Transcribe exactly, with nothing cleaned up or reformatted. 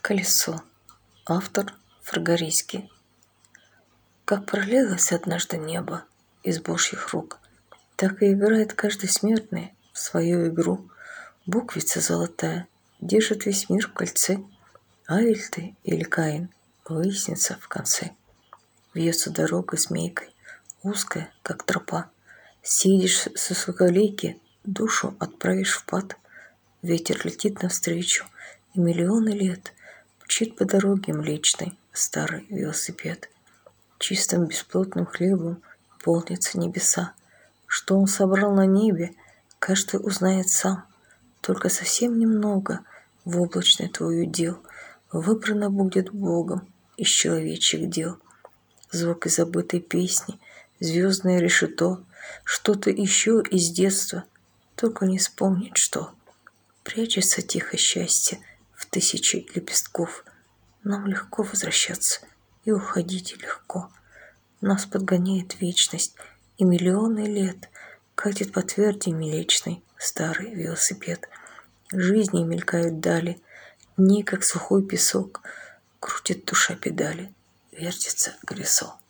Колесо. Автор Фрагорийский. Как пролилось однажды небо из божьих рук, так и играет каждый смертный в свою игру. Буквица золотая держит весь мир в кольце. Авель ты или Каин, выяснится в конце. Вьется дорога змейкой, узкая, как тропа. Съедешь с высоколейки, душу отправишь в пад. Ветер летит навстречу, и миллионы лет мчит по дороге млечной старый велосипед. Чистым бесплотным хлебом полнятся небеса. Что он собрал на небе, каждый узнает сам. Только совсем немного в облачный твой удел выбрано будет Богом из человечьих дел. Звук из забытой песни, звездное решето, что-то еще из детства, только не вспомнить что. Прячется тихо счастье в тысячи лепестков. Нам легко возвращаться и уходить легко. Нас подгоняет вечность, и миллионы лет катит по тверди млечный старый велосипед. Жизни мелькают дали, дни, как сухой песок, крутит душа педали, вертится колесо.